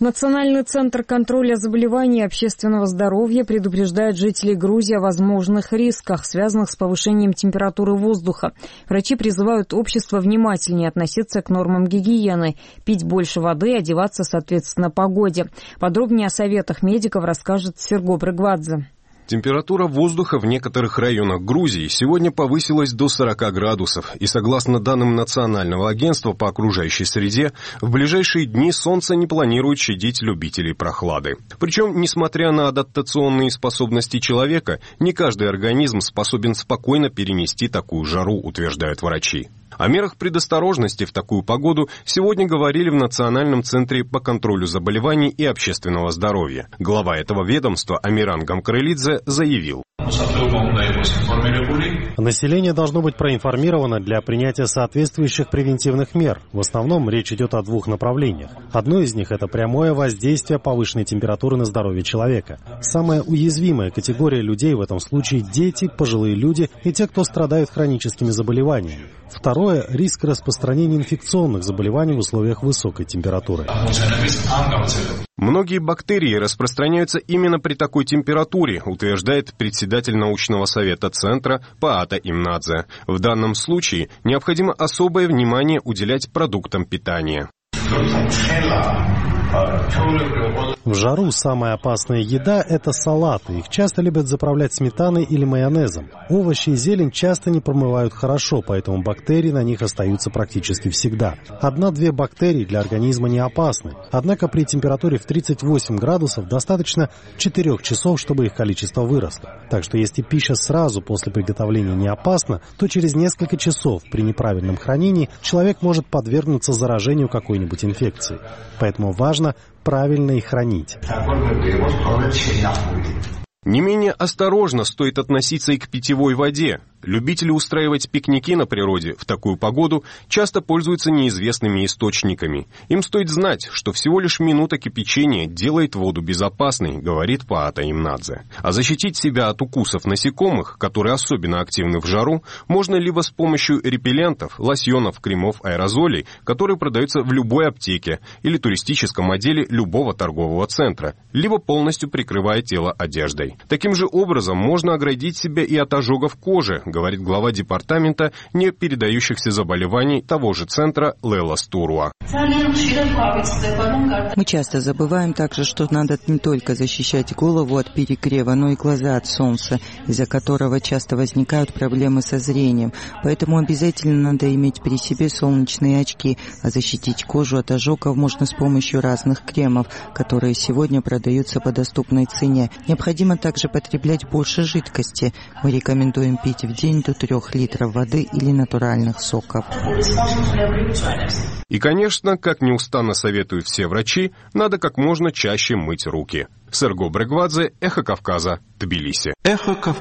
Национальный центр контроля заболеваний и общественного здоровья предупреждает жителей Грузии о возможных рисках, связанных с повышением температуры воздуха. Врачи призывают общество внимательнее относиться к нормам гигиены, пить больше воды и одеваться соответственно погоде. Подробнее о советах медиков расскажет Серго Брыгвадзе. Температура воздуха в некоторых районах Грузии сегодня повысилась до 40 градусов, и согласно данным Национального агентства по окружающей среде, в ближайшие дни солнце не планирует щадить любителей прохлады. Причем, несмотря на адаптационные способности человека, не каждый организм способен спокойно перенести такую жару, утверждают врачи. О мерах предосторожности в такую погоду сегодня говорили в Национальном центре по контролю заболеваний и общественного здоровья. Глава этого ведомства Амиран Гамкрылидзе заявил: население должно быть проинформировано для принятия соответствующих превентивных мер. В основном речь идет о двух направлениях. Одно из них – это прямое воздействие повышенной температуры на здоровье человека. Самая уязвимая категория людей в этом случае – дети, пожилые люди и те, кто страдают хроническими заболеваниями. Второе – риск распространения инфекционных заболеваний в условиях высокой температуры. Многие бактерии распространяются именно при такой температуре, утверждает председатель научного совета центра Паата Имнадзе. В данном случае необходимо особое внимание уделять продуктам питания. В жару самая опасная еда – это салаты. Их часто любят заправлять сметаной или майонезом. Овощи и зелень часто не промывают хорошо, поэтому бактерии на них остаются практически всегда. 1-2 бактерии для организма не опасны. Однако при температуре в 38 градусов достаточно 4 часов, чтобы их количество выросло. Так что если пища сразу после приготовления не опасна, то через несколько часов при неправильном хранении человек может подвергнуться заражению какой-нибудь инфекцией. Поэтому важно правильно их хранить. Не менее осторожно стоит относиться и к питьевой воде. Любители устраивать пикники на природе в такую погоду часто пользуются неизвестными источниками. Им стоит знать, что всего лишь минута кипячения делает воду безопасной, говорит Паата Имнадзе. А защитить себя от укусов насекомых, которые особенно активны в жару, можно либо с помощью репеллентов, лосьонов, кремов, аэрозолей, которые продаются в любой аптеке или туристическом отделе любого торгового центра, либо полностью прикрывая тело одеждой. Таким же образом можно оградить себя и от ожогов кожи, говорит глава департамента не передающихся заболеваний того же центра Лела Стуруа. Мы часто забываем также, что надо не только защищать голову от перегрева, но и глаза от солнца, из-за которого часто возникают проблемы со зрением. Поэтому обязательно надо иметь при себе солнечные очки, а защитить кожу от ожогов можно с помощью разных кремов, которые сегодня продаются по доступной цене. Необходимо также потреблять больше жидкости. Мы рекомендуем пить в день до 3 литров воды или натуральных соков. И, конечно, как неустанно советуют все врачи, надо как можно чаще мыть руки. Серго Брыгвадзе, Эхо Кавказа, Тбилиси. Эхо Кавказа.